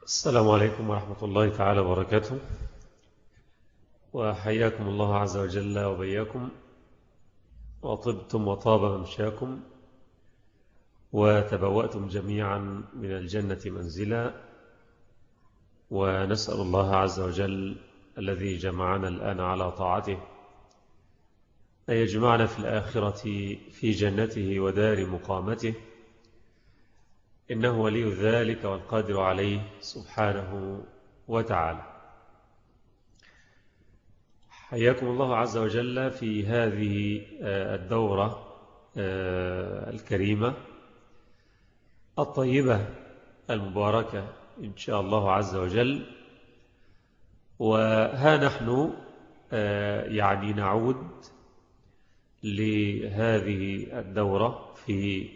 السلام عليكم ورحمة الله تعالى وبركاته، وحياكم الله عز وجل وبياكم، وطبتم وطاب ممشاكم، وتبوأتم جميعا من الجنة منزلا. ونسأل الله عز وجل الذي جمعنا الآن على طاعته أن يجمعنا في الآخرة في جنته ودار مقامته، إنه ولي ذلك والقادر عليه سبحانه وتعالى. حياكم الله عز وجل في هذه الدورة الكريمة الطيبة المباركة إن شاء الله عز وجل. وها نحن نعود لهذه الدورة في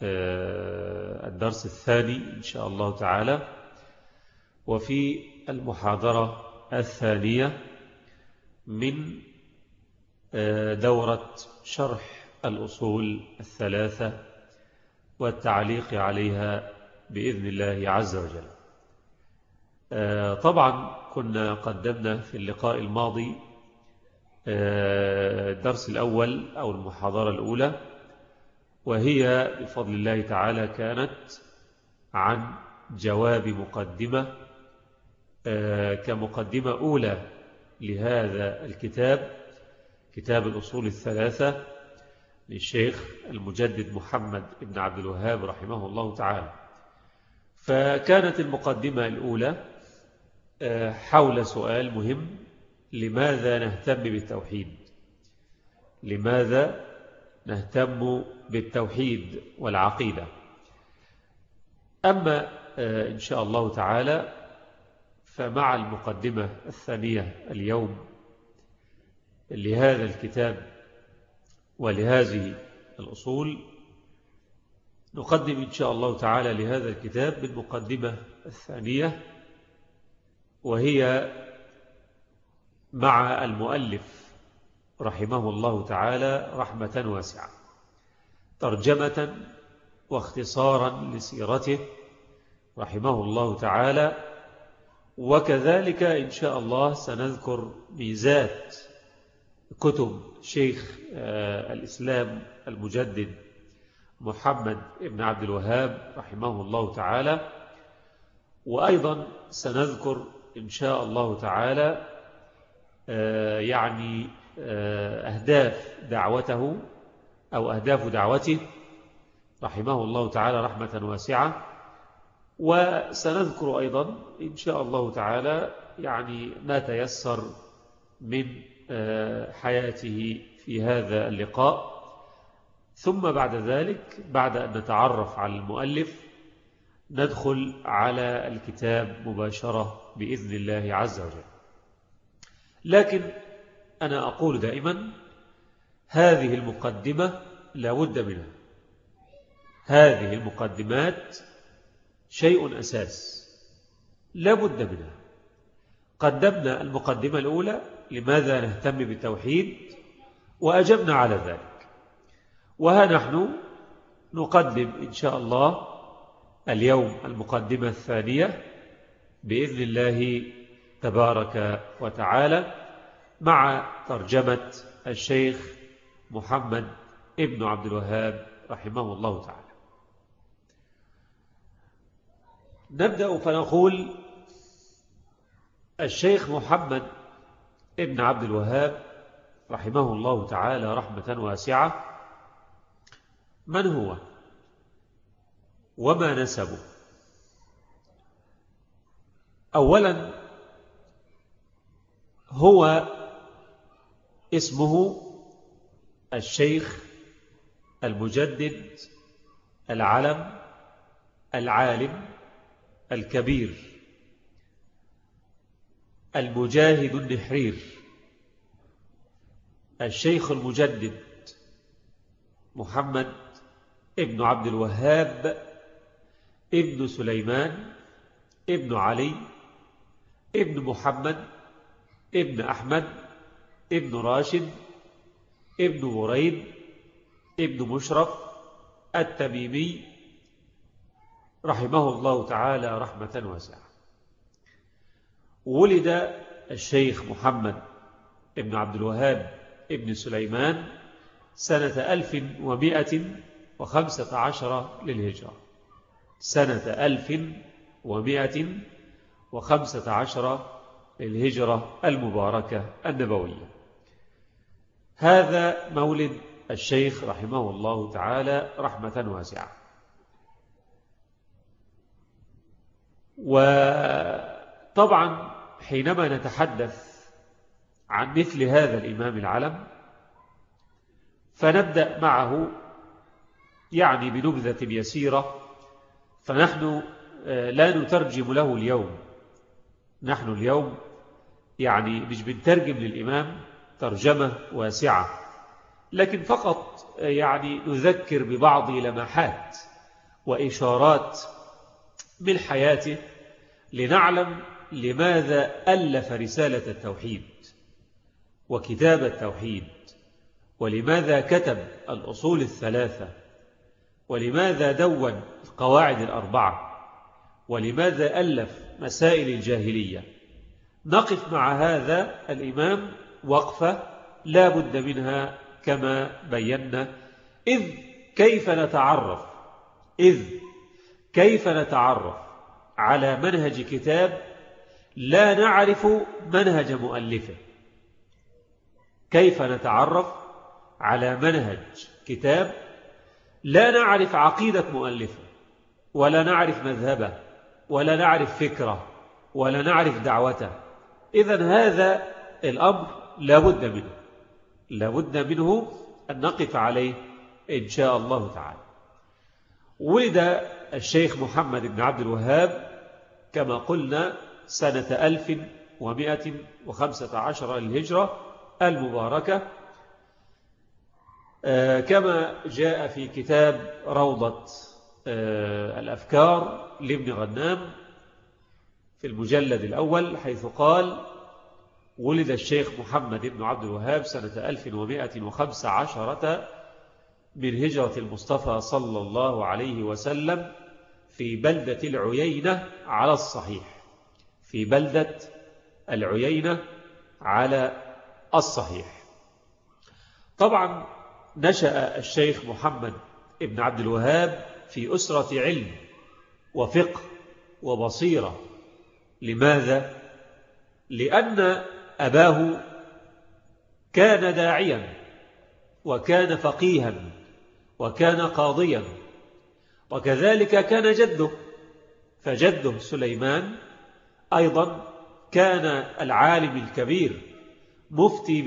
الدرس الثاني إن شاء الله تعالى، وفي المحاضرة الثانية من دورة شرح الأصول الثلاثة والتعليق عليها بإذن الله عز وجل. طبعا كنا قدمنا في اللقاء الماضي الدرس الأول أو المحاضرة الأولى، وهي بفضل الله تعالى كانت عن جواب مقدمة كمقدمة أولى لهذا الكتاب، كتاب الأصول الثلاثة للشيخ المجدد محمد بن عبد الوهاب رحمه الله تعالى. فكانت المقدمة الأولى حول سؤال مهم: لماذا نهتم بالتوحيد؟ لماذا نهتم بالتوحيد والعقيدة؟ أما إن شاء الله تعالى فمع المقدمة الثانية اليوم لهذا الكتاب ولهذه الأصول، نقدم إن شاء الله تعالى لهذا الكتاب بالمقدمة الثانية، وهي مع المؤلف رحمه الله تعالى رحمة واسعة، ترجمة واختصارا لسيرته رحمه الله تعالى. وكذلك إن شاء الله سنذكر ميزات كتب شيخ الإسلام المجدد محمد بن عبد الوهاب رحمه الله تعالى، وأيضا سنذكر إن شاء الله تعالى أهداف دعوته أو أهداف دعوته رحمه الله تعالى رحمة واسعة. وسنذكر أيضا إن شاء الله تعالى ما تيسر من حياته في هذا اللقاء، ثم بعد ذلك بعد أن نتعرف على المؤلف ندخل على الكتاب مباشرة بإذن الله عز وجل. لكن أنا أقول دائما هذه المقدمة لا بد منها، هذه المقدمات شيء أساس لا بد منها. قدمنا المقدمة الأولى لماذا نهتم بالتوحيد وأجبنا على ذلك، وها نحن نقدم إن شاء الله اليوم المقدمة الثانية بإذن الله تبارك وتعالى مع ترجمة الشيخ محمد ابن عبد الوهاب رحمه الله تعالى. نبدأ فنقول: الشيخ محمد ابن عبد الوهاب رحمه الله تعالى رحمة واسعة، من هو وما نسبه؟ أولا، هو اسمه الشيخ المجدد العلم العالم الكبير المجاهد النحرير، الشيخ المجدد محمد ابن عبد الوهاب ابن سليمان ابن علي ابن محمد ابن أحمد ابن راشد ابن بريد ابن مشرف التميمي رحمه الله تعالى رحمة واسعة. ولد الشيخ محمد ابن عبد الوهاب ابن سليمان سنة 1115 للهجرة، سنة 1115 للهجرة المباركة النبوية. هذا مولد الشيخ رحمه الله تعالى رحمة واسعة. وطبعا حينما نتحدث عن مثل هذا الإمام العلم فنبدأ معه يعني بنبذة يسيرة، فنحن لا نترجم له اليوم. نحن اليوم يعني مش بنترجم للإمام ترجمة واسعة، لكن فقط يعني نذكر ببعض لمحات وإشارات من حياته لنعلم لماذا ألف رسالة التوحيد وكتاب التوحيد، ولماذا كتب الأصول الثلاثة، ولماذا دون القواعد الأربعة، ولماذا ألف مسائل الجاهلية. نقف مع هذا الإمام وقفة لا بد منها كما بينا. كيف نتعرف على منهج كتاب لا نعرف منهج مؤلفه؟ كيف نتعرف على منهج كتاب لا نعرف عقيدة مؤلفه، ولا نعرف مذهبه، ولا نعرف فكره، ولا نعرف دعوته؟ إذن هذا الأمر لا بد منه أن نقف عليه إن شاء الله تعالى. ولد الشيخ محمد بن عبد الوهاب كما قلنا سنة 1115 للهجرة المباركة، كما جاء في كتاب روضة الأفكار لابن غنام في المجلد الأول، حيث قال: ولد الشيخ محمد بن عبد الوهاب سنة 1115 من هجرة المصطفى صلى الله عليه وسلم في بلدة العيينة على الصحيح، في بلدة العيينة على الصحيح. طبعا نشأ الشيخ محمد بن عبد الوهاب في أسرة علم وفقه وبصيرة. لماذا؟ لأن أباه كان داعيا، وكان فقيها، وكان قاضيا، وكذلك كان جده، فجده سليمان أيضا كان العالم الكبير مفتي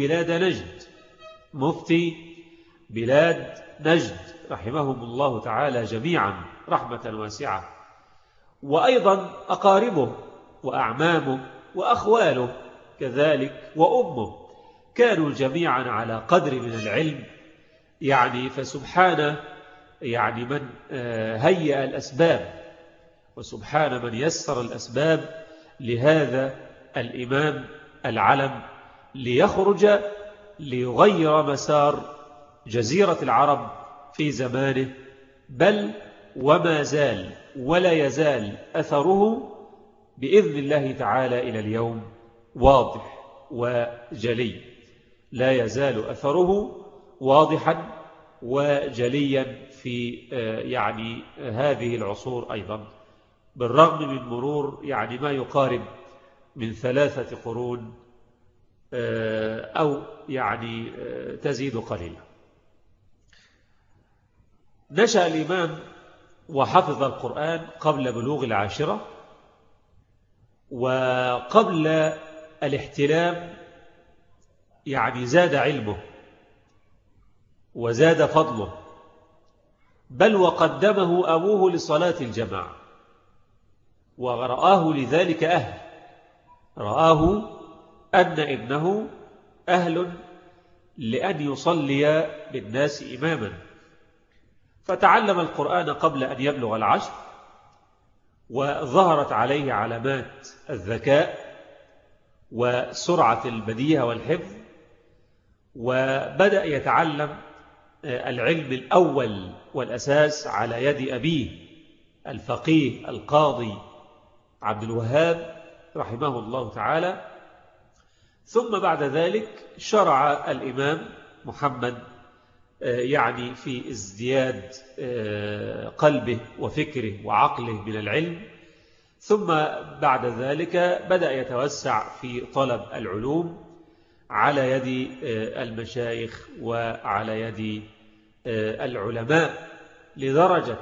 بلاد نجد رحمهم الله تعالى جميعا رحمة واسعة. وأيضا أقاربه وأعمامه وأخواله كذلك وأمه كانوا جميعا على قدر من العلم. يعني فسبحان يعني من هيأ الأسباب، وسبحان من يسر الأسباب لهذا الإمام العلم ليخرج ليغير مسار جزيرة العرب في زمانه، بل وما زال ولا يزال أثره بإذن الله تعالى إلى اليوم واضح وجلي. لا يزال أثره واضحا وجليا في يعني هذه العصور أيضا، بالرغم من مرور يعني ما يقارب من 3 قرون أو يعني تزيد قليلا. نشأ الإمام وحفظ القرآن قبل بلوغ العاشرة، وقبل الاحتلام يعني زاد علمه وزاد فضله، بل وقدمه أبوه لصلاة الجماعة، ورآه لذلك رآه أن ابنه أهل لأن يصلي بالناس إماما، فتعلم القرآن قبل أن يبلغ العشر، وظهرت عليه علامات الذكاء وسرعة البديهة والحفظ، وبدأ يتعلم العلم الأول والأساس على يد أبيه الفقيه القاضي عبد الوهاب رحمه الله تعالى. ثم بعد ذلك شرع الإمام محمد يعني في ازدياد قلبه وفكره وعقله من العلم، ثم بعد ذلك بدأ يتوسع في طلب العلوم على يد المشايخ وعلى يد العلماء، لدرجة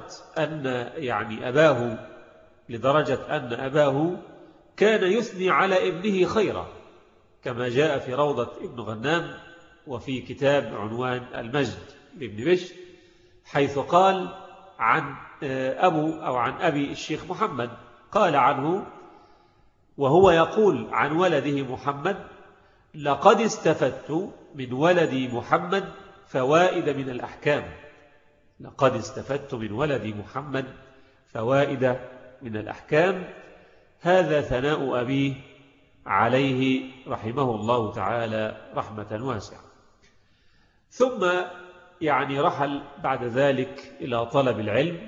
أن أباه كان يثني على ابنه خيرا، كما جاء في روضة ابن غنام وفي كتاب عنوان المجد لابن بشر، حيث قال عن أبي الشيخ محمد، قال عنه وهو يقول عن ولده محمد: لقد استفدت من ولدي محمد فوائد من الأحكام. لقد استفدت من ولدي محمد فوائد من الأحكام. هذا ثناء أبيه عليه رحمه الله تعالى رحمة واسعة. ثم رحل بعد ذلك إلى طلب العلم،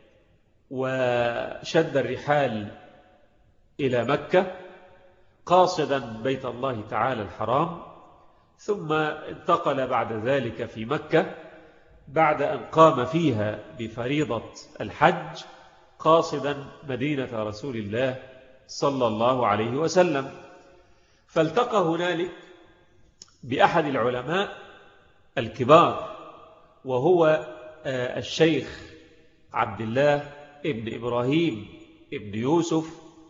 وشد الرحال إلى مكة قاصدا بيت الله تعالى الحرام، ثم انتقل بعد ذلك في مكة بعد أن قام فيها بفريضة الحج قاصدا مدينة رسول الله صلى الله عليه وسلم، فالتقى هنالك بأحد العلماء الكبار، وهو الشيخ عبد الله ابن إبراهيم ابن يوسف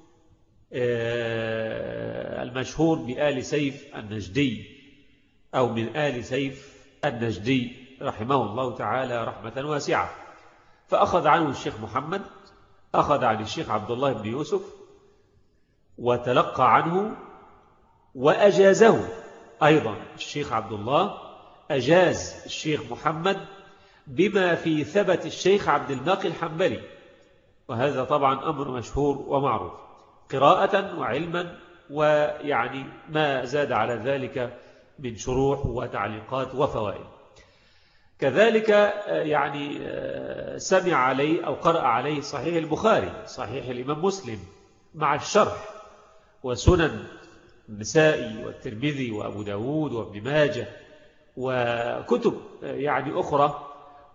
المشهور بآل سيف النجدي، أو من آل سيف النجدي رحمه الله تعالى رحمة واسعة. فأخذ عنه الشيخ محمد، أخذ عن الشيخ عبد الله بن يوسف وتلقى عنه وأجازه أيضا. الشيخ عبد الله أجاز الشيخ محمد بما في ثبت الشيخ عبد الباقي الحنبلي، وهذا طبعا أمر مشهور ومعروف قراءة وعلما، ما زاد على ذلك من شروح وتعليقات وفوائد. كذلك سمع عليه أو قرأ عليه صحيح البخاري، صحيح الإمام مسلم مع الشرح، وسنن النسائي والترمذي وأبو داود وابن ماجه، وكتب أخرى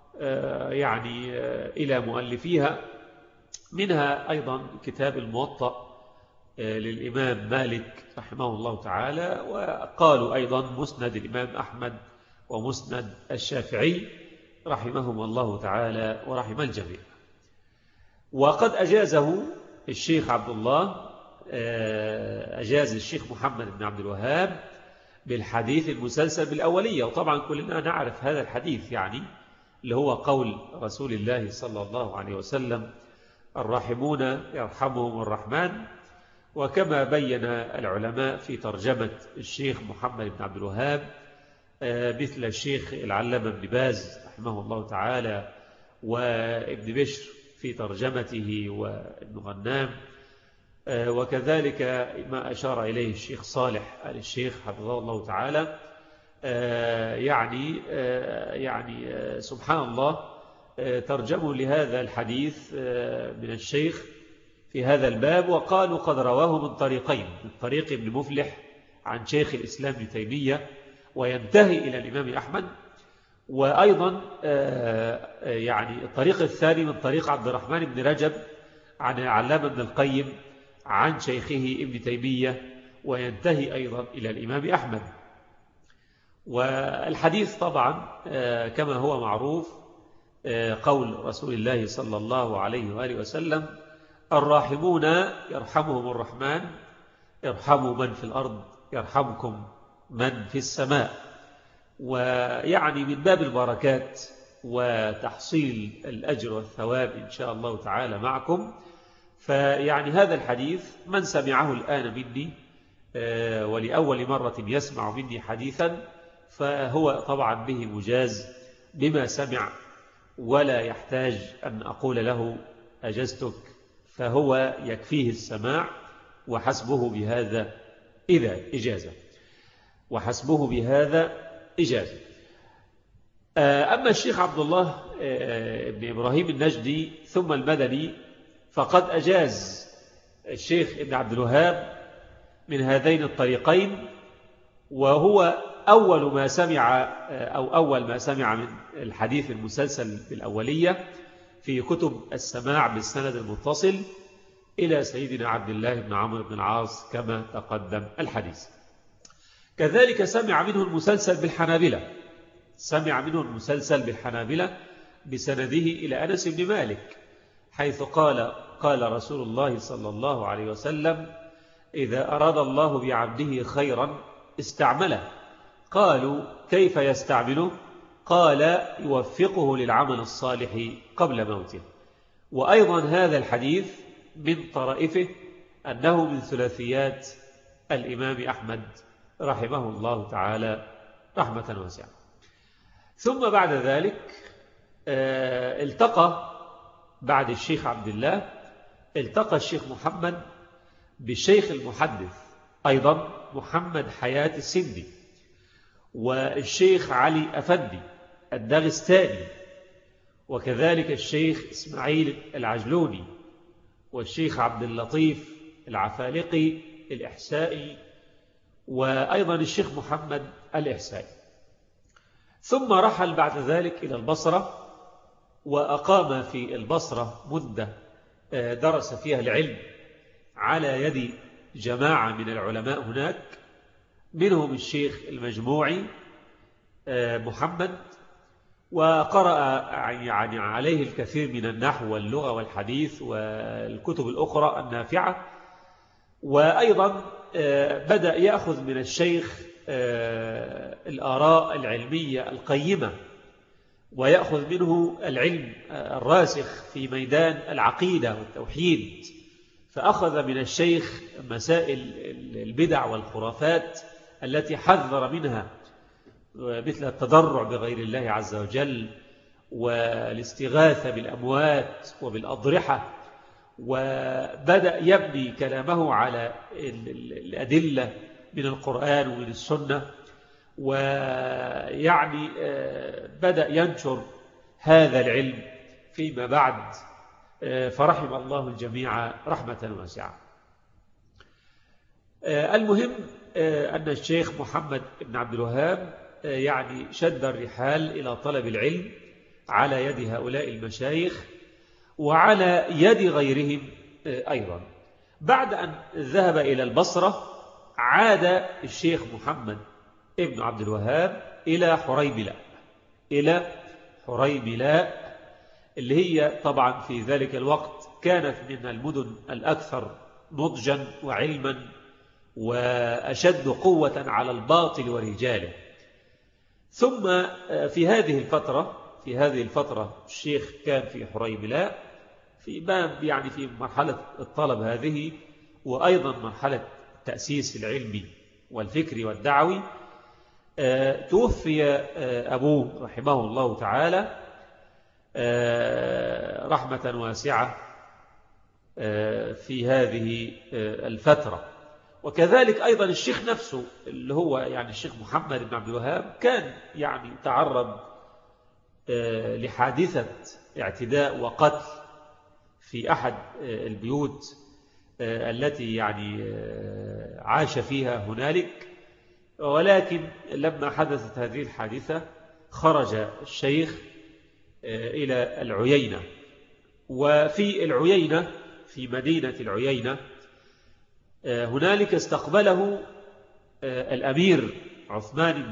إلى مؤلفيها، منها أيضا كتاب الموطأ للإمام مالك رحمه الله تعالى، وقالوا أيضا مسند الإمام أحمد ومسند الشافعي رحمهم الله تعالى ورحم الجميع. وقد أجازه الشيخ عبد الله، أجاز الشيخ محمد بن عبد الوهاب بالحديث المسلسل بالأولية، وطبعا كلنا نعرف هذا الحديث اللي هو قول رسول الله صلى الله عليه وسلم: الراحمون يرحمهم الرحمن. وكما بين العلماء في ترجمة الشيخ محمد بن عبد الوهاب مثل الشيخ العلامة ابن باز رحمه الله تعالى وابن بشر في ترجمته وابن غنام، وكذلك ما أشار إليه الشيخ صالح آل الشيخ حفظه الله تعالى، سبحان الله ترجموا لهذا الحديث من الشيخ في هذا الباب، وقالوا قد رواه من طريقين: من طريق ابن مفلح عن شيخ الإسلام ابن تيمية وينتهي إلى الإمام أحمد، وأيضا الطريق الثاني من طريق عبد الرحمن بن رجب عن العلامة ابن القيم عن شيخه ابن تيمية وينتهي أيضا إلى الإمام أحمد. والحديث طبعا كما هو معروف قول رسول الله صلى الله عليه وآله وسلم: الراحمون يرحمهم الرحمن، ارحموا من في الأرض يرحمكم من في السماء. من باب البركات وتحصيل الأجر والثواب إن شاء الله تعالى معكم. هذا الحديث من سمعه الآن مني ولأول مرة يسمع مني حديثا فهو طبعا به مجاز بما سمع، ولا يحتاج أن أقول له أجزتك، فهو يكفيه السماع وحسبه بهذا إجازة. أما الشيخ عبد الله ابن إبراهيم النجدي ثم المدني، فقد أجاز الشيخ ابن عبد الوهاب من هذين الطريقين، وهو أول ما سمع من الحديث المسلسل بالأولية في كتب السماع بالسند المتصل إلى سيدنا عبد الله بن عمرو بن العاص كما تقدم الحديث. كذلك سمع منه المسلسل بالحنابلة بسنده إلى أنس بن مالك، حيث قال رسول الله صلى الله عليه وسلم: إذا أراد الله بعبده خيرا استعمله. قالوا: كيف يستعمله؟ قال: يوفقه للعمل الصالح قبل موته. وأيضا هذا الحديث من طرائفه أنه من ثلاثيات الإمام أحمد رحمه الله تعالى رحمة واسعة. ثم بعد ذلك بعد الشيخ عبد الله التقى الشيخ محمد بالشيخ المحدث أيضا محمد حياة السندي، والشيخ علي أفندي الداغستاني، وكذلك الشيخ إسماعيل العجلوني، والشيخ عبد اللطيف العفالقي الإحسائي، وأيضا الشيخ محمد الإحسائي. ثم رحل بعد ذلك إلى البصرة، وأقام في البصرة مدة درس فيها العلم على يد جماعة من العلماء هناك، منهم الشيخ المجموعي محمد، وقرأ يعني عليه الكثير من النحو واللغة والحديث والكتب الأخرى النافعة. وأيضا بدأ يأخذ من الشيخ الآراء العلمية القيمة، ويأخذ منه العلم الراسخ في ميدان العقيدة والتوحيد، فأخذ من الشيخ مسائل البدع والخرافات التي حذر منها، مثل التضرع بغير الله عز وجل، والاستغاثة بالأموات وبالأضرحة، وبدأ يبني كلامه على الأدلة من القرآن ومن السنة، ويعني بدأ ينشر هذا العلم فيما بعد، فرحم الله الجميع رحمة واسعة. المهم أن الشيخ محمد بن عبد الوهاب يعني شد الرحال إلى طلب العلم على يد هؤلاء المشايخ وعلى يد غيرهم أيضا. بعد أن ذهب إلى البصرة عاد الشيخ محمد ابن عبد الوهاب إلى حريبلاء اللي هي طبعا في ذلك الوقت كانت من المدن الأكثر نضجا وعلما وأشد قوة على الباطل ورجاله. ثم في هذه الفترة الشيخ كان في حريبلاء في باب يعني في مرحلة الطلب هذه، وأيضا مرحلة التأسيس العلمي والفكري والدعوي. توفي أبوه رحمه الله تعالى رحمة واسعة في هذه الفترة. وكذلك أيضا الشيخ نفسه اللي هو يعني الشيخ محمد بن عبد الوهاب كان يعني تعرض لحادثة اعتداء وقتل في أحد البيوت التي يعني عاش فيها هنالك، ولكن لما حدثت هذه الحادثة خرج الشيخ إلى العيينة، وفي العيينة في مدينة العيينة هنالك استقبله الأمير عثمان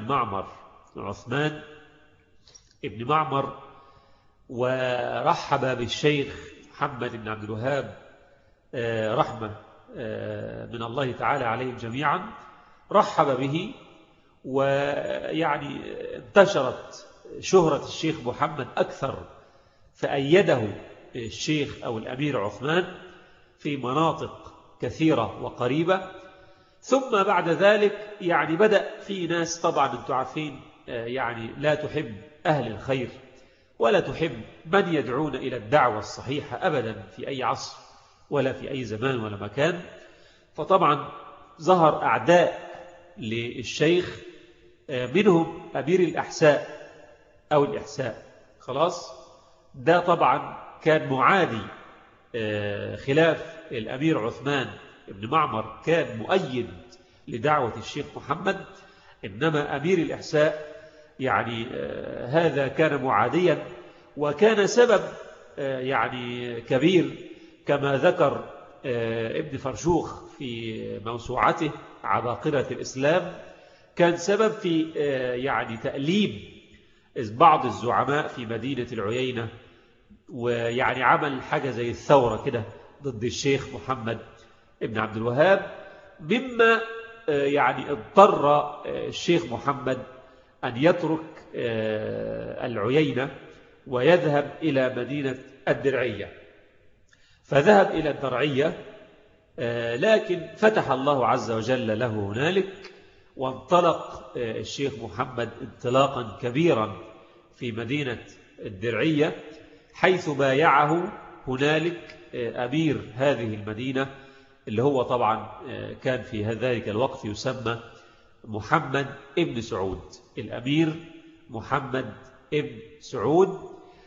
بن معمر، ورحب بالشيخ محمد بن عبد الوهاب رحمة من الله تعالى عليهم جميعا، رحب به، ويعني انتشرت شهرة الشيخ محمد أكثر، فأيده الشيخ أو الأمير عثمان في مناطق كثيرة وقريبة. ثم بعد ذلك يعني بدأ في ناس طبعا انتم عارفين يعني لا تحب أهل الخير ولا تحب من يدعون إلى الدعوة الصحيحة أبدا في أي عصر ولا في أي زمان ولا مكان. فطبعا ظهر أعداء للشيخ، منهم أمير الأحساء أو الإحساء، خلاص ده طبعا كان معادي خلاف الأمير عثمان بن معمر كان مؤيد لدعوة الشيخ محمد، إنما أمير الإحساء يعني هذا كان معاديا، وكان سبب يعني كبير كما ذكر ابن فرشوخ في موسوعته عباقرة الإسلام، كان سبب في يعني تأليم بعض الزعماء في مدينة العيينة، ويعني عمل حاجة زي الثورة كده ضد الشيخ محمد ابن عبد الوهاب، مما يعني اضطر الشيخ محمد أن يترك العيينة ويذهب إلى مدينة الدرعية. فذهب إلى الدرعية، لكن فتح الله عز وجل له هنالك، وانطلق الشيخ محمد انطلاقا كبيرا في مدينة الدرعية، حيث بايعه هنالك أمير هذه المدينة، اللي هو طبعا كان في ذلك الوقت يسمى محمد ابن سعود. الأمير محمد ابن سعود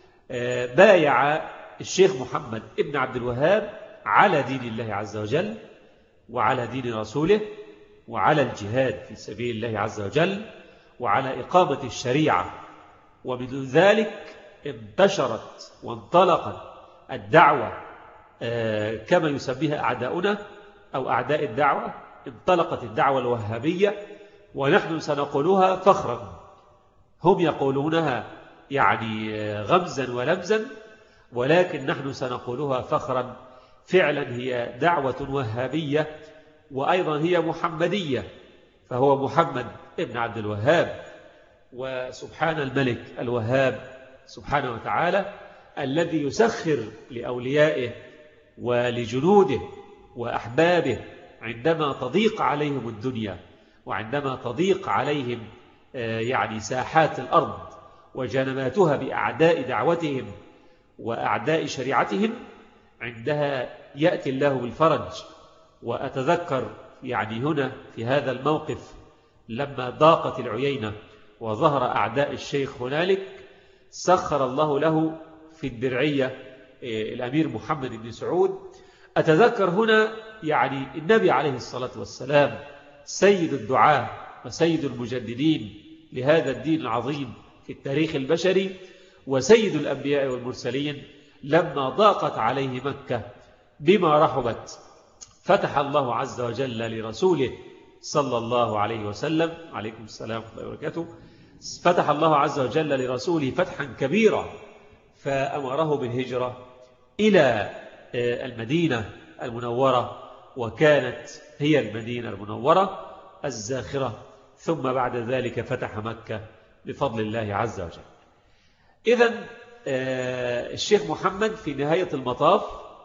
بايع الشيخ محمد ابن عبد الوهاب على دين الله عز وجل، وعلى دين رسوله، وعلى الجهاد في سبيل الله عز وجل، وعلى إقامة الشريعة. ومن ذلك انتشرت وانطلقت الدعوة كما يسميها أعداؤنا أو أعداء الدعوة، انطلقت الدعوة الوهابية، ونحن سنقولها فخرا. هم يقولونها يعني غمزا ولمزا، ولكن نحن سنقولها فخرا. فعلا هي دعوة وهابية، وأيضا هي محمدية، فهو محمد ابن عبد الوهاب. وسبحان الملك الوهاب سبحانه وتعالى الذي يسخر لأوليائه ولجنوده وأحبابه عندما تضيق عليهم الدنيا، وعندما تضيق عليهم يعني ساحات الأرض وجنماتها بأعداء دعوتهم وأعداء شريعتهم، عندها يأتي الله بالفرج. وأتذكر يعني هنا في هذا الموقف لما ضاقت العيينة وظهر أعداء الشيخ هنالك، سخر الله له في الدرعية الأمير محمد بن سعود. أتذكر هنا يعني النبي عليه الصلاة والسلام سيد الدعاة وسيد المجددين لهذا الدين العظيم في التاريخ البشري، وسيد الأنبياء والمرسلين، لما ضاقت عليه مكة بما رحبت فتح الله عز وجل لرسوله صلى الله عليه وسلم، عليكم السلام ورحمة الله وبركاته، فتح الله عز وجل لرسوله فتحا كبيرا، فأمره بالهجرة إلى المدينة المنورة، وكانت هي المدينة المنورة الزاخرة، ثم بعد ذلك فتح مكة بفضل الله عز وجل. إذن الشيخ محمد في نهاية المطاف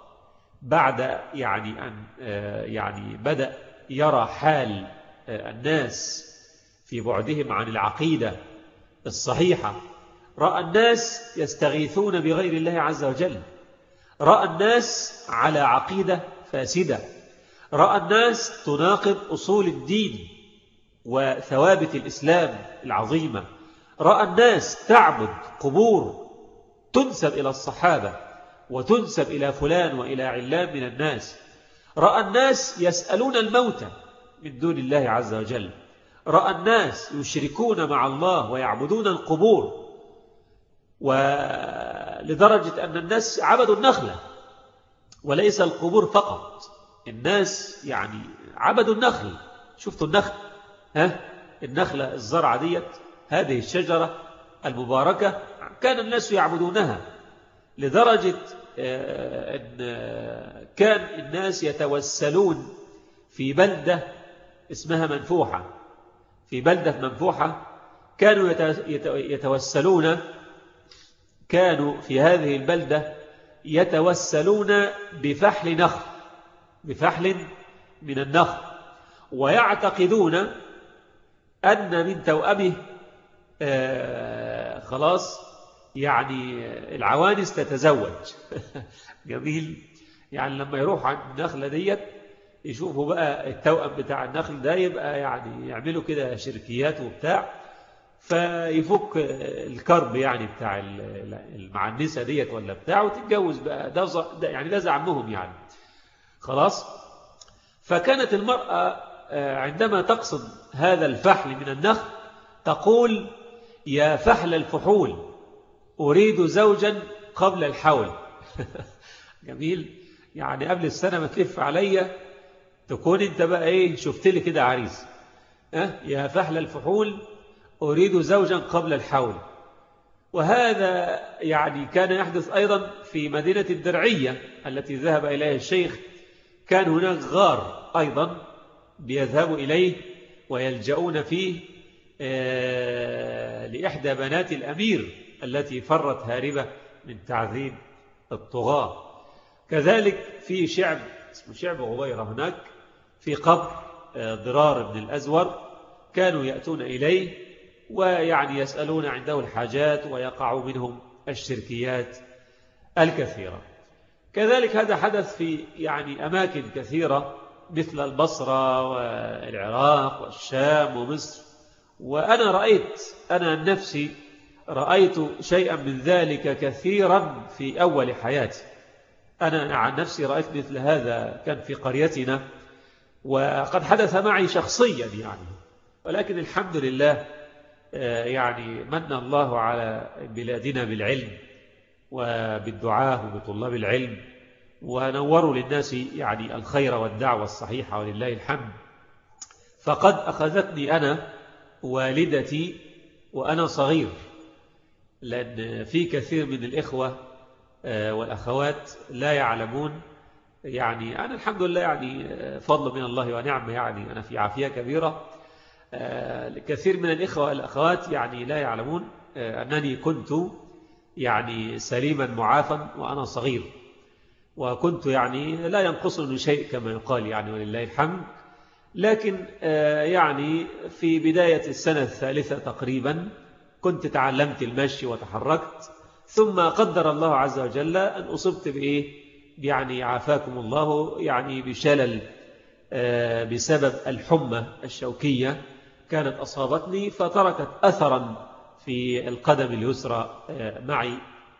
بعد يعني أن يعني بدأ يرى حال الناس في بعدهم عن العقيدة الصحيحة، رأى الناس يستغيثون بغير الله عز وجل، رأى الناس على عقيدة فاسدة، رأى الناس تناقض أصول الدين وثوابت الإسلام العظيمة، رأى الناس تعبد قبور تنسب إلى الصحابة وتنسب إلى فلان وإلى علان من الناس، رأى الناس يسألون الموتى من دون الله عز وجل، رأى الناس يشركون مع الله ويعبدون القبور، ولدرجة أن الناس عبدوا النخلة وليس القبور فقط، الناس يعني عبدوا النخل. شفتوا النخل؟ النخلة الزرعة ديت، هذه الشجرة المباركة كان الناس يعبدونها، لدرجة أن كان الناس يتوسلون في بلدة اسمها منفوحة، في بلدة منفوحة كانوا يتوسلون، كانوا في هذه البلدة يتوسلون بفحل نخل، بفحل من النخل، ويعتقدون أن من توأمه خلاص يعني العوانس تتزوج. جميل. يعني لما يروح عند النخلة ديت يشوفوا بقى التوأم بتاع النخل ده، يبقى يعني يعملوا كده شركيات وبتاع، فيفك الكرب يعني بتاع المعنسة ديت ولا بتاع، وتتجوز بقى. ده يعني ده زعمهم يعني. خلاص. فكانت المرأة عندما تقصد هذا الفحل من النخل تقول: يا فحل الفحول أريد زوجا قبل الحول. جميل. يعني قبل السنة ما تلف عليا تكون انت بقى ايه، شفت لي كده عريس. يا فحل الفحول أريد زوجا قبل الحول. وهذا يعني كان يحدث أيضا في مدينة الدرعية التي ذهب إليها الشيخ. كان هناك غار أيضا بيذهبوا إليه ويلجؤون فيه لإحدى بنات الأمير التي فرت هاربة من تعذيب الطغاة. كذلك في شعب اسمه شعب غبيرة هناك في قبر ضرار بن الأزور، كانوا يأتون إليه ويعني يسألون عنده الحاجات ويقع منهم الشركيات الكثيرة. كذلك هذا حدث في يعني أماكن كثيرة مثل البصرة والعراق والشام ومصر. وأنا رأيت أنا نفسي رأيت شيئا من ذلك كثيرا في أول حياتي. أنا عن نفسي رأيت مثل هذا كان في قريتنا وقد حدث معي شخصيا يعني. ولكن الحمد لله يعني من الله على بلادنا بالعلم وبالدعاء وبطلاب العلم ونوروا للناس يعني الخير والدعوة الصحيحة ولله الحمد. فقد أخذتني أنا والدتي وأنا صغير، لأن في كثير من الإخوة والأخوات لا يعلمون. يعني أنا الحمد لله يعني فضل من الله ونعمة، يعني أنا في عافية كبيرة. كثير من الإخوة والأخوات يعني لا يعلمون أنني كنت يعني سليما معافا وأنا صغير، وكنت يعني لا ينقصني شيء كما يقال يعني ولله الحمد. لكن يعني في بداية السنة الثالثة تقريبا كنت تعلمت المشي وتحركت، ثم قدر الله عز وجل أن أصبت بإيه يعني عافاكم الله يعني بشلل بسبب الحمى الشوكية كانت أصابتني، فتركت أثرا في القدم اليسرى معي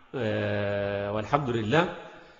والحمد لله.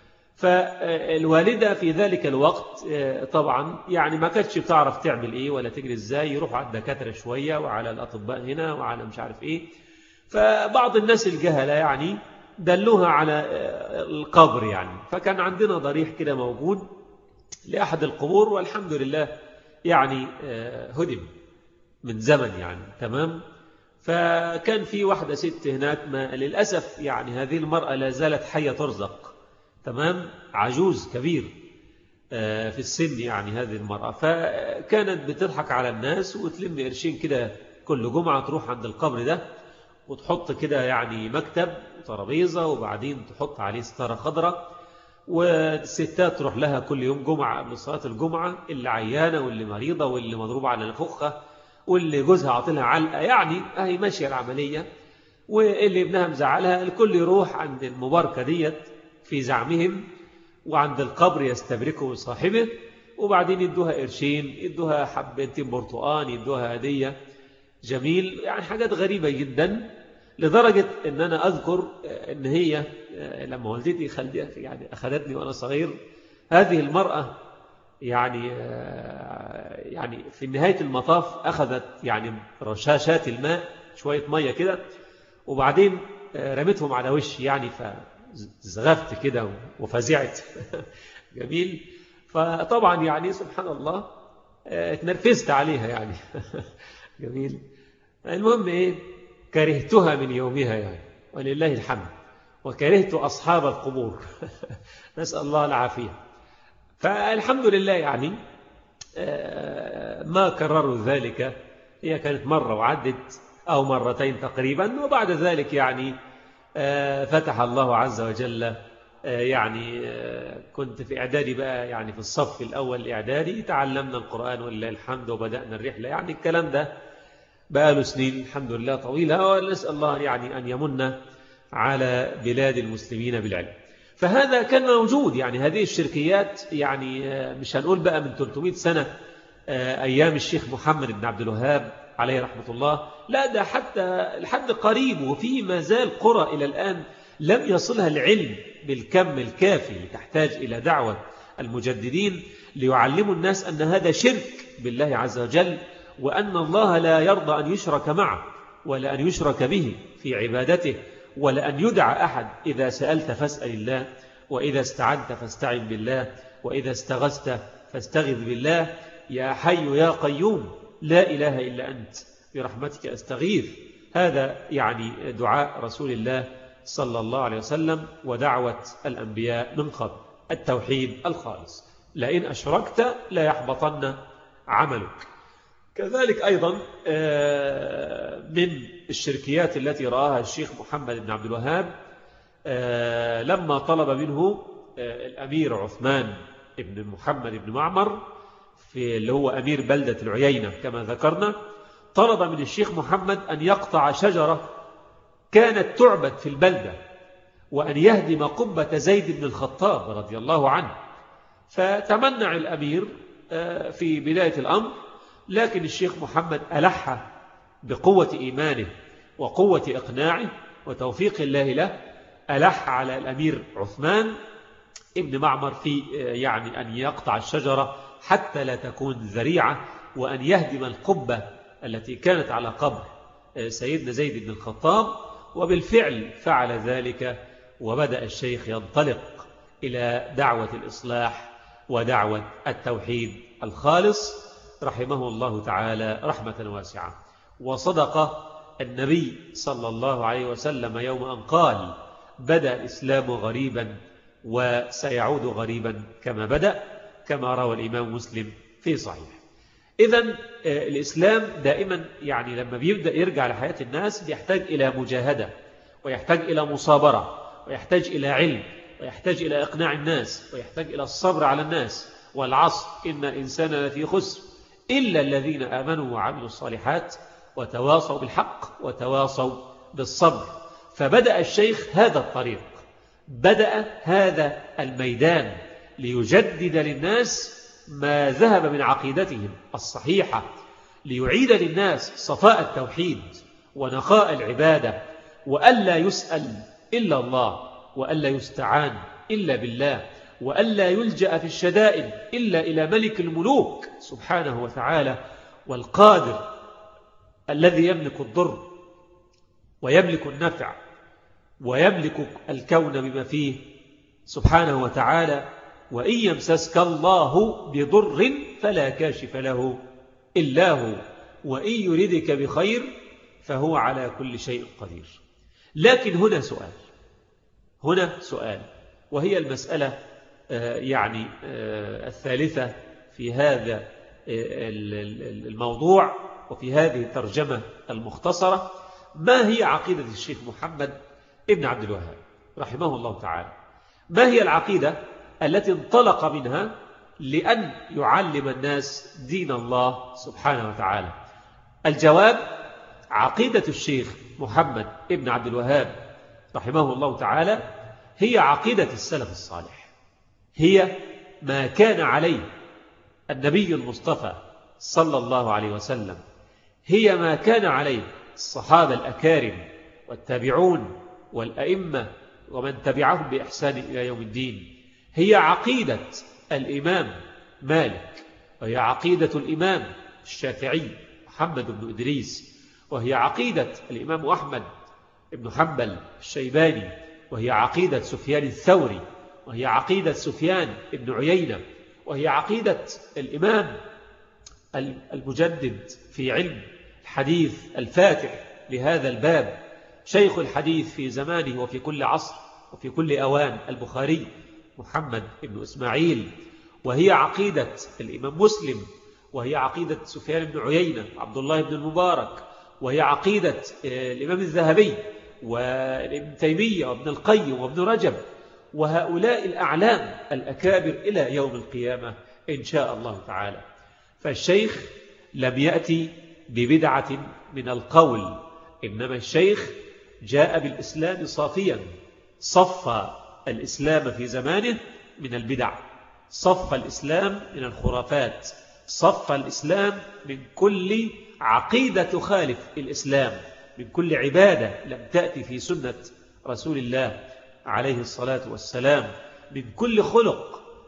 فالوالدة في ذلك الوقت طبعا يعني ما كانتش بتعرف تعمل إيه ولا تجري إزاي، يروح على الدكاترة شوية وعلى الأطباء هنا وعلى مش عارف إيه. فبعض الناس الجهلة يعني دلوها على القبر يعني. فكان عندنا ضريح كده موجود لأحد القبور، والحمد لله يعني هدم من زمن يعني تمام. فكان في واحدة ست هناك، ما للأسف يعني هذه المرأة لا زالت حية ترزق تمام، عجوز كبير في السن يعني هذه المرأة. فكانت بتضحك على الناس وتلم قرشين كده كل جمعة، تروح عند القبر ده وتحط كده يعني مكتب وترابيزة وبعدين تحط عليه ستارة خضراء، والستات تروح لها كل يوم جمعة قبل صلاة الجمعة، اللي عيانة واللي مريضة واللي مضروبة على نفخها واللي جوزها عاطلها علقة، يعني هي ماشية العملية. واللي ابنها مزعلها الكل يروح عند المباركة ديت في زعمهم، وعند القبر يستبركوا صاحبه، وبعدين يدوها قرشين، يدوها حبتين برتقان، يدوها هدية. جميل يعني حاجات غريبة جدا، لدرجة ان انا اذكر ان هي لما والدتي يعني اخذتني وانا صغير، هذه المرأة يعني في نهاية المطاف اخذت يعني رشاشات الماء، شوية مية كده، وبعدين رمتهم على وشي يعني، فزغفت كده وفزعت. جميل. فطبعا يعني سبحان الله اتنرفزت عليها يعني. جميل. المهم ايه، كرهتها من يومها يعني ولله الحمد، وكرهت أصحاب القبور. نسأل الله العافية. فالحمد لله يعني ما كرروا ذلك، هي كانت مرة وعدت أو مرتين تقريبا، وبعد ذلك يعني فتح الله عز وجل. يعني كنت في إعدادي بقى، يعني في الصف الأول إعدادي، تعلمنا القرآن ولله الحمد وبدأنا الرحلة. يعني الكلام ده بقى له سنين الحمد لله طويلة، ونسأل الله يعني أن يمن على بلاد المسلمين بالعلم. فهذا كان موجود يعني، هذه الشركيات يعني مش هنقول بقى من 300 سنة أيام الشيخ محمد بن عبد الوهاب عليه رحمة الله، لا ده حتى لحد قريب، وفي ما زال قرى إلى الآن لم يصلها العلم بالكم الكافي، تحتاج إلى دعوة المجددين ليعلموا الناس أن هذا شرك بالله عز وجل، وأن الله لا يرضى أن يشرك معه ولا أن يشرك به في عبادته، ولا أن يدعى أحد. إذا سألت فاسأل الله، وإذا استعنت فاستعن بالله، وإذا استغثت فاستغث بالله. يا حي يا قيوم لا إله إلا أنت برحمتك أستغيث. هذا يعني دعاء رسول الله صلى الله عليه وسلم ودعوة الأنبياء من قبل، التوحيد الخالص. لئن أشركت لا يحبطن عملك. كذلك أيضا من الشركيات التي رآها الشيخ محمد بن عبد الوهاب لما طلب منه الأمير عثمان بن محمد بن معمر اللي هو أمير بلدة العيينة كما ذكرنا، طلب من الشيخ محمد أن يقطع شجرة كانت تعبد في البلدة، وأن يهدم قبة زيد بن الخطاب رضي الله عنه. فتمنع الأمير في بداية الأمر، لكن الشيخ محمد ألح بقوة إيمانه وقوة إقناعه وتوفيق الله له، ألح على الأمير عثمان ابن معمر في يعني أن يقطع الشجرة حتى لا تكون ذريعة، وأن يهدم القبة التي كانت على قبر سيدنا زيد بن الخطاب. وبالفعل فعل ذلك، وبدأ الشيخ ينطلق إلى دعوة الإصلاح ودعوة التوحيد الخالص رحمه الله تعالى رحمة واسعة. وصدق النبي صلى الله عليه وسلم يوم أن قال: بدأ الإسلام غريبا وسيعود غريبا كما بدأ، كما روى الإمام مسلم في صحيح. إذن الإسلام دائما يعني لما بيبدأ يرجع لحياة الناس بيحتاج إلى مجاهدة، ويحتاج إلى مصابرة، ويحتاج إلى علم، ويحتاج إلى إقناع الناس، ويحتاج إلى الصبر على الناس. والعصر إن الإنسان لفي خسر إلا الذين آمنوا وعملوا الصالحات وتواصوا بالحق وتواصوا بالصبر. فبدأ الشيخ هذا الطريق، بدأ هذا الميدان ليجدد للناس ما ذهب من عقيدتهم الصحيحة، ليعيد للناس صفاء التوحيد ونقاء العبادة، وألا يسأل إلا الله، وألا يستعان إلا بالله، وألا يلجأ في الشدائد إلا إلى ملك الملوك سبحانه وتعالى، والقادر الذي يملك الضر ويملك النفع ويملك الكون بما فيه سبحانه وتعالى. وإن يمسسك الله بضر فلا كاشف له إلا هو، وإن يردك بخير فهو على كل شيء قدير. لكن هنا سؤال، وهي المسألة يعني الثالثة في هذا الموضوع وفي هذه الترجمة المختصرة: ما هي عقيدة الشيخ محمد ابن عبد الوهاب رحمه الله تعالى؟ ما هي العقيدة التي انطلق منها لأن يعلم الناس دين الله سبحانه وتعالى؟ الجواب: عقيدة الشيخ محمد ابن عبد الوهاب رحمه الله تعالى هي عقيدة السلف الصالح، هي ما كان عليه النبي المصطفى صلى الله عليه وسلم، هي ما كان عليه الصحابة الأكارم والتابعون والأئمة ومن تبعهم بإحسان إلى يوم الدين، هي عقيدة الإمام مالك، وهي عقيدة الإمام الشافعي محمد بن إدريس، وهي عقيدة الإمام أحمد بن حنبل الشيباني، وهي عقيدة سفيان الثوري، وهي عقيدة سفيان بن عيينة، وهي عقيدة الإمام المجدد في علم الحديث الفاتح لهذا الباب، شيخ الحديث في زمانه وفي كل عصر وفي كل أوان، البخاري محمد بن إسماعيل، وهي عقيدة الإمام مسلم، وهي عقيدة سفيان بن عيينة عبد الله بن المبارك، وهي عقيدة الإمام الذهبي وابن تيمية وابن القيم وابن رجب، وهؤلاء الأعلام الأكابر إلى يوم القيامة إن شاء الله تعالى. فالشيخ لم يأتي ببدعة من القول، إنما الشيخ جاء بالإسلام صافيا، صفى الإسلام في زمانه من البدع، صفى الإسلام من الخرافات، صفى الإسلام من كل عقيدة تخالف الإسلام، من كل عبادة لم تأتي في سنة رسول الله عليه الصلاة والسلام، من كل خلق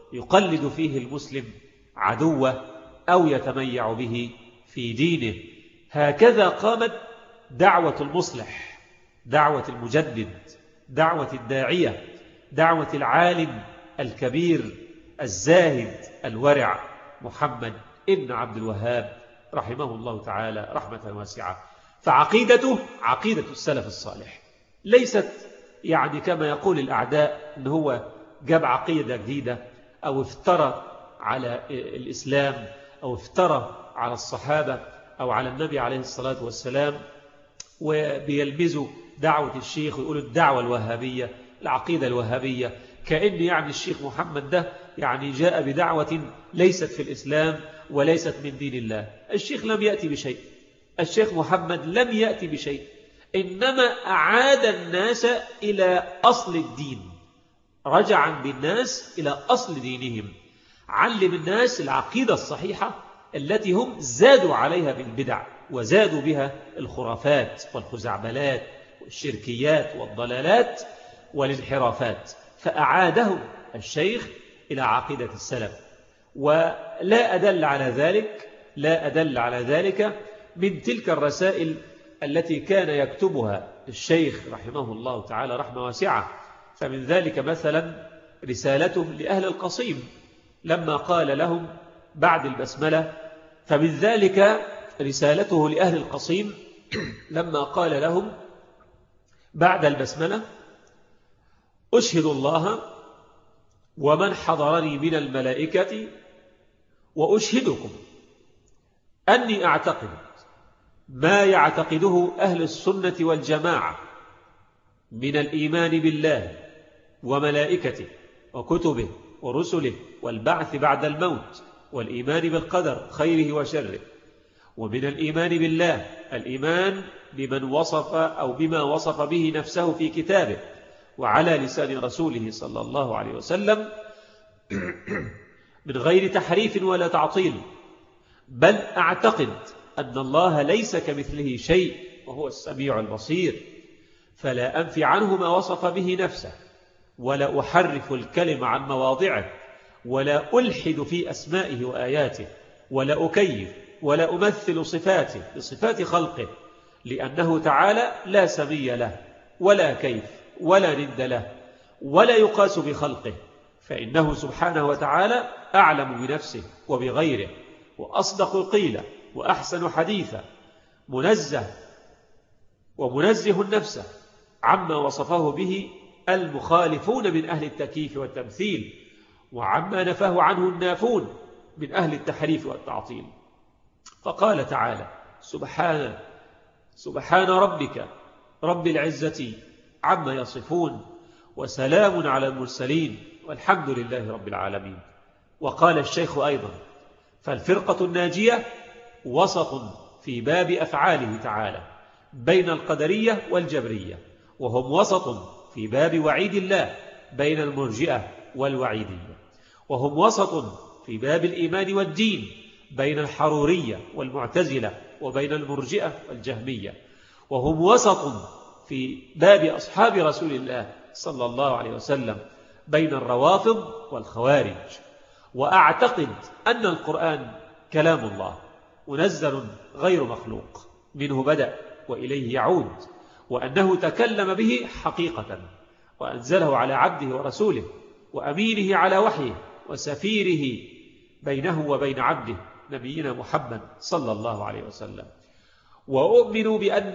يقلد فيه المسلم عدوه أو يتميع به في دينه. هكذا قامت دعوة المصلح، دعوة المجدد، دعوة الداعية، دعوة العالم الكبير الزاهد الورع محمد ابن عبد الوهاب رحمه الله تعالى رحمة واسعة. فعقيدته عقيدة السلف الصالح، ليست يعني كما يقول الأعداء أنه هو جاب عقيدة جديدة أو افترى على الإسلام أو افترى على الصحابة أو على النبي عليه الصلاة والسلام، وبيلبزوا دعوة الشيخ ويقولوا الدعوة الوهابية، العقيدة الوهابية، كأن يعني الشيخ محمد ده يعني جاء بدعوة ليست في الإسلام وليست من دين الله. الشيخ لم يأتي بشيء، الشيخ محمد لم يأتي بشيء، إنما أعاد الناس إلى أصل الدين، رجع بالناس إلى أصل دينهم، علم الناس العقيدة الصحيحة التي هم زادوا عليها بالبدع وزادوا بها الخرافات والخزعبلات والشركيات والضلالات والانحرافات. فأعادهم الشيخ إلى عقيدة السلف. ولا أدل على ذلك، لا أدل على ذلك من تلك الرسائل التي كان يكتبها الشيخ رحمه الله تعالى رحمة واسعة. فمن ذلك مثلا رسالته لأهل القصيم لما قال لهم بعد البسملة، فمن ذلك رسالته لأهل القصيم لما قال لهم بعد البسملة: أشهد الله ومن حضرني من الملائكة وأشهدكم أني أعتقد ما يعتقده أهل السنة والجماعة من الإيمان بالله وملائكته وكتبه ورسله والبعث بعد الموت والإيمان بالقدر خيره وشره، ومن الإيمان بالله الإيمان بمن وصف أو بما وصف به نفسه في كتابه وعلى لسان رسوله صلى الله عليه وسلم من غير تحريف ولا تعطيل، بل أعتقد أن الله ليس كمثله شيء وهو السميع البصير، فلا أنفي عنه ما وصف به نفسه، ولا أحرف الكلم عن مواضعه، ولا ألحد في أسمائه وآياته، ولا أكيف ولا أمثل صفاته بصفات خلقه، لأنه تعالى لا سمي له ولا كيف ولا ند له ولا يقاس بخلقه، فإنه سبحانه وتعالى أعلم بنفسه وبغيره وأصدق قيلا وأحسن حديثا، منزه ومنزه النفس عما وصفه به المخالفون من أهل التكييف والتمثيل، وعما نفاه عنه النافون من أهل التحريف والتعطيل. فقال تعالى: سبحان ربك رب العزة عما يصفون وسلام على المرسلين والحمد لله رب العالمين. وقال الشيخ أيضا: فالفرقة الناجية وسط في باب أفعاله تعالى بين القدرية والجبرية، وهم وسط في باب وعيد الله بين المرجئة والوعيدية، وهم وسط في باب الإيمان والدين بين الحرورية والمعتزلة وبين المرجئة والجهمية، وهم وسط في باب أصحاب رسول الله صلى الله عليه وسلم بين الروافض والخوارج. وأعتقد أن القرآن كلام الله منزل غير مخلوق، منه بدأ وإليه يعود، وأنه تكلم به حقيقة وأنزله على عبده ورسوله وأمينه على وحيه وسفيره بينه وبين عبده نبينا محمد صلى الله عليه وسلم. وأؤمن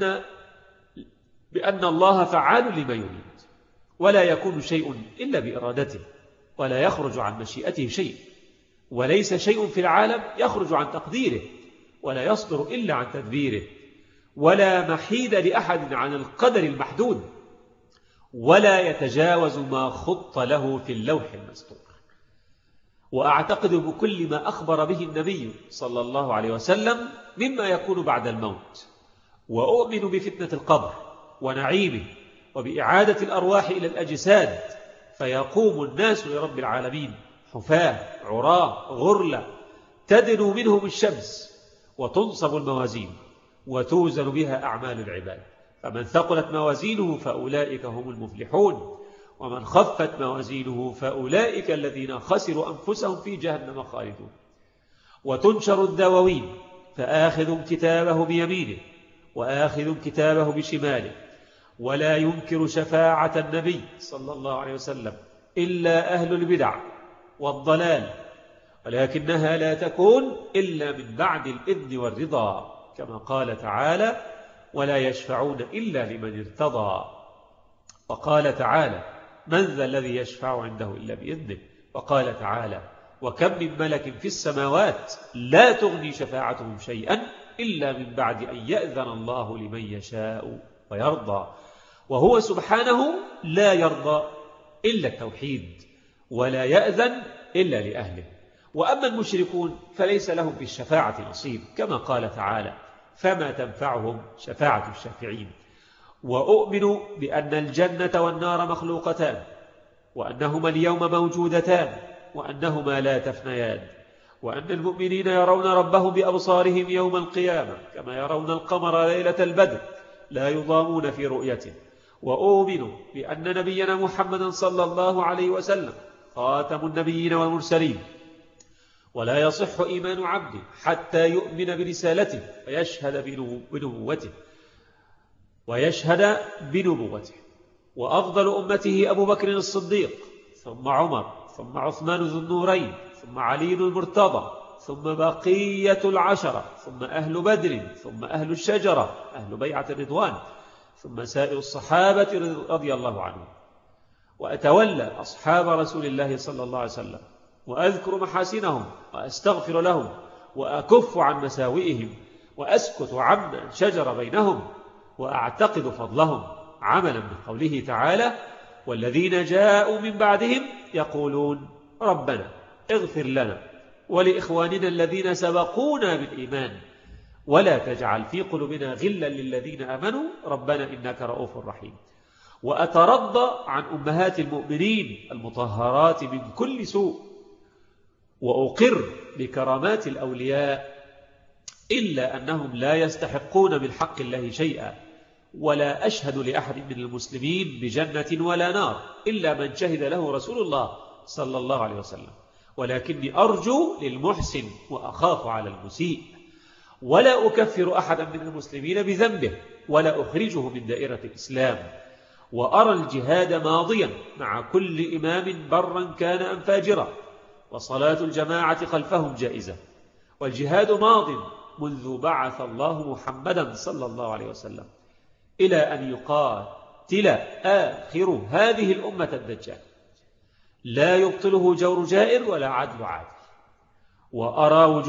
بأن الله فعال لما يريد، ولا يكون شيء إلا بإرادته، ولا يخرج عن مشيئته شيء، وليس شيء في العالم يخرج عن تقديره، ولا يصدر إلا عن تدبيره، ولا محيد لأحد عن القدر المحدود، ولا يتجاوز ما خط له في اللوح المسطور. وأعتقد بكل ما أخبر به النبي صلى الله عليه وسلم مما يكون بعد الموت، وأؤمن بفتنة القبر ونعيمه وبإعادة الأرواح إلى الأجساد، فيقوم الناس لرب العالمين حفاة عراة غرلة تدنو منهم الشمس، وتنصب الموازين وتوزن بها أعمال العباد، فمن ثقلت موازينه فأولئك هم المفلحون، ومن خفت موازينه فأولئك الذين خسروا أنفسهم في جهنم خالدون. وتنشر الدواوين فآخذ كتابه بيمينه وآخذ كتابه بشماله، ولا ينكر شفاعة النبي صلى الله عليه وسلم إلا أهل البدع والضلال، ولكنها لا تكون إلا من بعد الإذن والرضا، كما قال تعالى: ولا يشفعون إلا لمن ارتضى. وقال تعالى: من ذا الذي يشفع عنده إلا بإذنه. وقال تعالى: وكم من ملك في السماوات لا تغني شفاعتهم شيئا إلا من بعد أن يأذن الله لمن يشاء ويرضى. وهو سبحانه لا يرضى إلا التوحيد، ولا يأذن إلا لأهله. وأما المشركون فليس لهم في الشفاعة نصيب، كما قال تعالى: فما تنفعهم شفاعة الشافعين. وأؤمن بأن الجنة والنار مخلوقتان، وأنهما اليوم موجودتان، وأنهما لا تفنيان، وأن المؤمنين يرون ربهم بأبصارهم يوم القيامة كما يرون القمر ليلة البدر لا يضامون في رؤيته. وأؤمن بأن نبينا محمدا صلى الله عليه وسلم خاتم النبيين والمرسلين، ولا يصح إيمان عبد حتى يؤمن برسالته ويشهد بنبوته. وأفضل أمته أبو بكر الصديق، ثم عمر، ثم عثمان ذو النورين، ثم علي المرتضى، ثم بقية العشرة، ثم أهل بدر، ثم أهل الشجرة أهل بيعة الرضوان، ثم سائر الصحابة رضي الله عنهم. وأتولى أصحاب رسول الله صلى الله عليه وسلم، وأذكر محاسنهم وأستغفر لهم، وأكف عن مساوئهم، وأسكت عما شجر بينهم، وأعتقد فضلهم، عملا بقوله تعالى: والذين جاءوا من بعدهم يقولون ربنا اغفر لنا ولإخواننا الذين سبقونا بالإيمان ولا تجعل في قلوبنا غلا للذين آمنوا ربنا إنك رؤوف رحيم. وأترضى عن أمهات المؤمنين المطهرات من كل سوء، وأقر بكرامات الأولياء، إلا أنهم لا يستحقون من حق الله شيئا. ولا أشهد لأحد من المسلمين بجنة ولا نار إلا من شهد له رسول الله صلى الله عليه وسلم، ولكني أرجو للمحسن وأخاف على المسيء. ولا أكفر أحدا من المسلمين بذنبه، ولا أخرجه من دائرة الإسلام. وأرى الجهاد ماضيا مع كل إمام برا كان أم فاجرا، وصلاة الجماعة خلفهم جائزة. والجهاد ماض منذ بعث الله محمدا صلى الله عليه وسلم إلى أن يقاتل آخر هذه الأمة الدجال، لا يبطله جور جائر ولا عدل عادل. وأرى